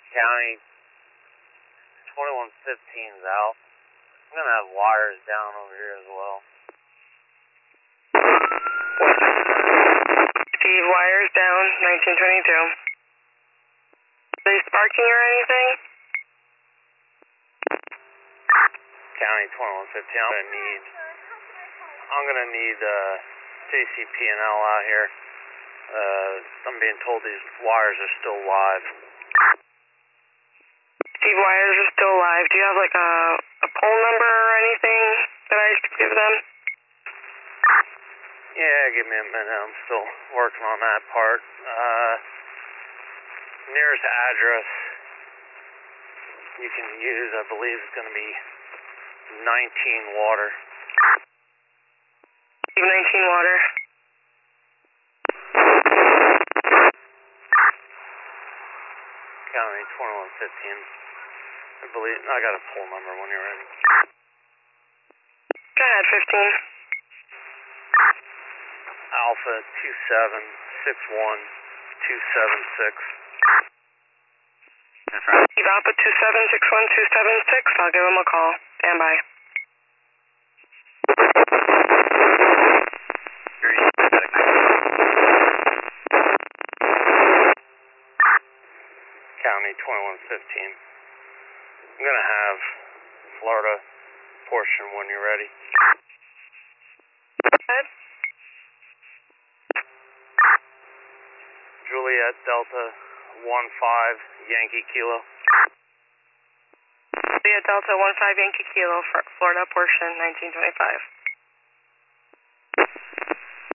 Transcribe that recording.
County 2115's out. I'm gonna have wires down over here as well. Steve, wires down, 1922. Are they sparking or anything? County 2115, I'm gonna need JCP&L out here. I'm being told these wires are still live. Steve, wires are still live. Do you have like a pole number or anything that I should give them? Yeah, give me a minute. I'm still working on that part. Nearest address you can use, I believe, is going to be 19 Water. 19 Water. County 2115. I believe I got a poll number when you're ready. Go ahead, 15. Alpha 2761276. That's right. Steve, Alpha 2761276. I'll give him a call. Stand by. County 2115. I'm gonna have Florida portion when you're ready. Go ahead. Juliet Delta 15 Yankee Kilo. Juliet Delta 15 Yankee Kilo for Florida portion 1925.